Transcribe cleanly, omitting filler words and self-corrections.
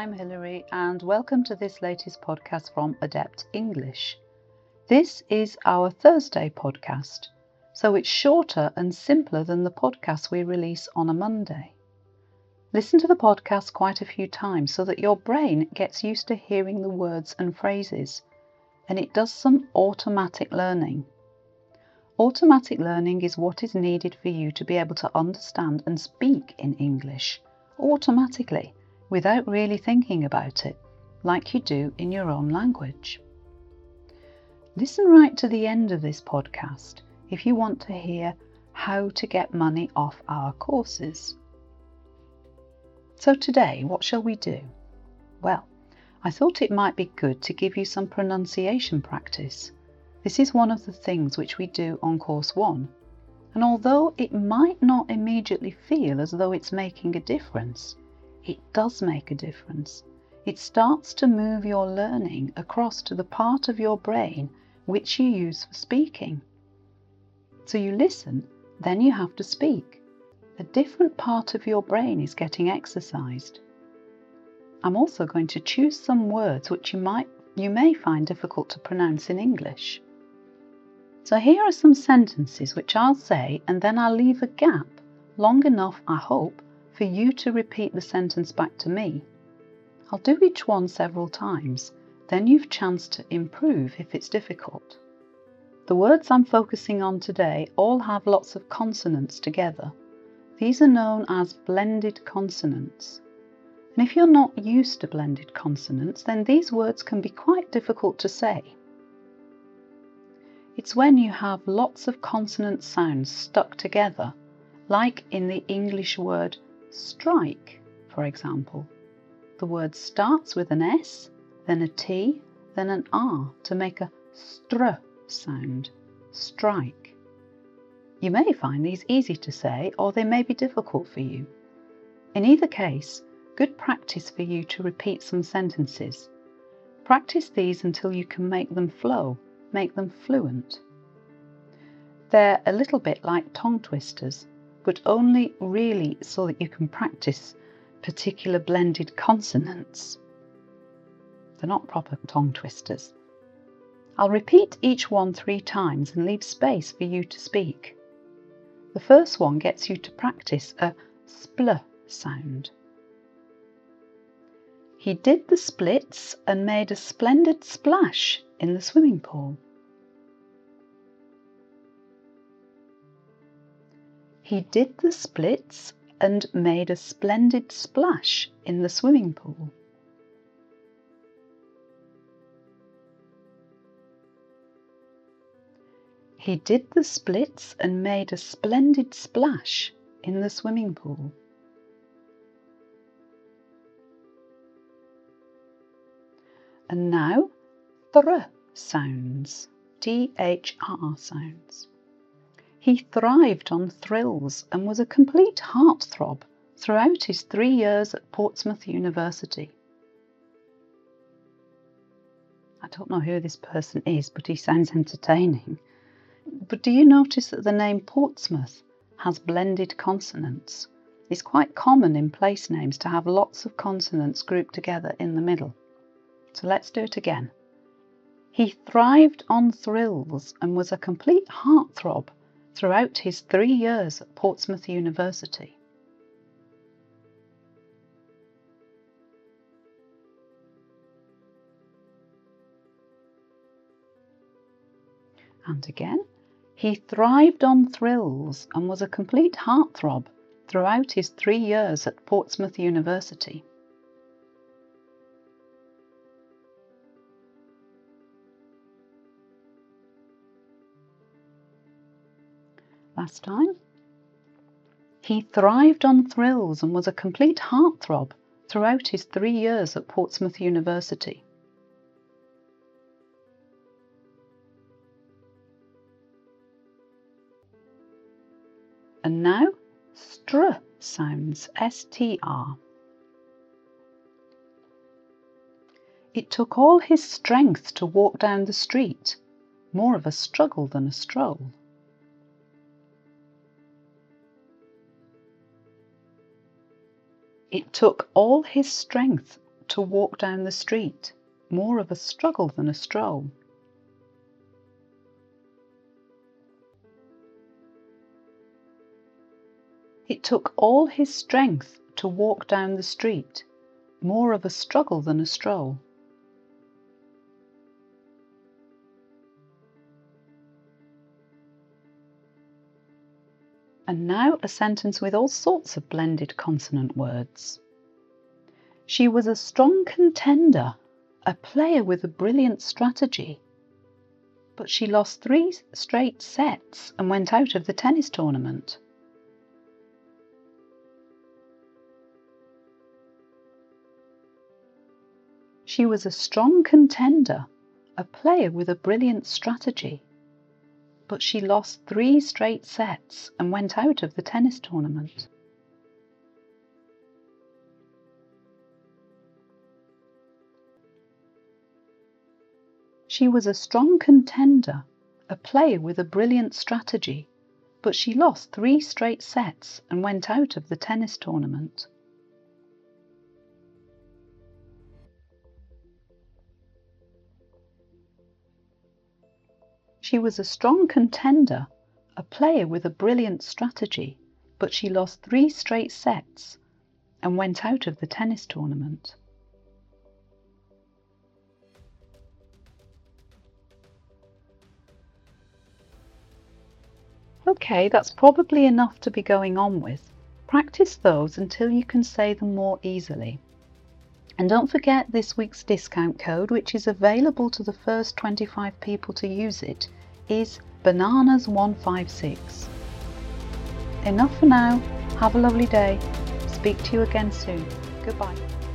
I'm Hilary and welcome to this latest podcast from Adept English. This is our Thursday podcast, so it's shorter and simpler than the podcast we release on a Monday. Listen to the podcast quite a few times so that your brain gets used to hearing the words and phrases, and it does some automatic learning. Automatic learning is what is needed for you to be able to understand and speak in English automatically, without really thinking about it, like you do in your own language. Listen right to the end of this podcast if you want to hear how to get money off our courses. So today, what shall we do? Well, I thought it might be good to give you some pronunciation practice. This is one of the things which we do on Course 1, and although it might not immediately feel as though it's making a difference, it does make a difference. It starts to move your learning across to the part of your brain which you use for speaking. So you listen, then you have to speak. A different part of your brain is getting exercised. I'm also going to choose some words which you may find difficult to pronounce in English. So here are some sentences which I'll say, and then I'll leave a gap long enough, I hope, for you to repeat the sentence back to me. I'll do each one several times, then you've chance to improve if it's difficult. The words I'm focusing on today all have lots of consonants together. These are known as blended consonants. And if you're not used to blended consonants, then these words can be quite difficult to say. It's when you have lots of consonant sounds stuck together, like in the English word strike, for example. The word starts with an S, then a T, then an R to make a str sound, strike. You may find these easy to say, or they may be difficult for you. In either case, good practice for you to repeat some sentences. Practice these until you can make them flow, make them fluent. They're a little bit like tongue twisters, but only really so that you can practice particular blended consonants. They're not proper tongue twisters. I'll repeat each one 3 times and leave space for you to speak. The first one gets you to practice a spl sound. He did the splits and made a splendid splash in the swimming pool. He did the splits and made a splendid splash in the swimming pool. He did the splits and made a splendid splash in the swimming pool. And now, thr sounds, T-H-R sounds. He thrived on thrills and was a complete heartthrob throughout his 3 years at Portsmouth University. I don't know who this person is, but he sounds entertaining. But do you notice that the name Portsmouth has blended consonants? It's quite common in place names to have lots of consonants grouped together in the middle. So let's do it again. He thrived on thrills and was a complete heartthrob throughout his 3 years at Portsmouth University. And again, he thrived on thrills and was a complete heartthrob throughout his 3 years at Portsmouth University. Last time. He thrived on thrills and was a complete heartthrob throughout his 3 years at Portsmouth University. And now, str sounds, S-T-R. It took all his strength to walk down the street, more of a struggle than a stroll. It took all his strength to walk down the street, more of a struggle than a stroll. It took all his strength to walk down the street, more of a struggle than a stroll. And now a sentence with all sorts of blended consonant words. She was a strong contender, a player with a brilliant strategy, but she lost 3 straight sets and went out of the tennis tournament. She was a strong contender, a player with a brilliant strategy, but she lost 3 straight sets and went out of the tennis tournament. She was a strong contender, a player with a brilliant strategy, but she lost 3 straight sets and went out of the tennis tournament. She was a strong contender, a player with a brilliant strategy, but she lost 3 straight sets and went out of the tennis tournament. Okay, that's probably enough to be going on with. Practice those until you can say them more easily. And don't forget this week's discount code, which is available to the first 25 people to use it, is bananas156. Enough for now. Have a lovely day. Speak to you again soon. Goodbye.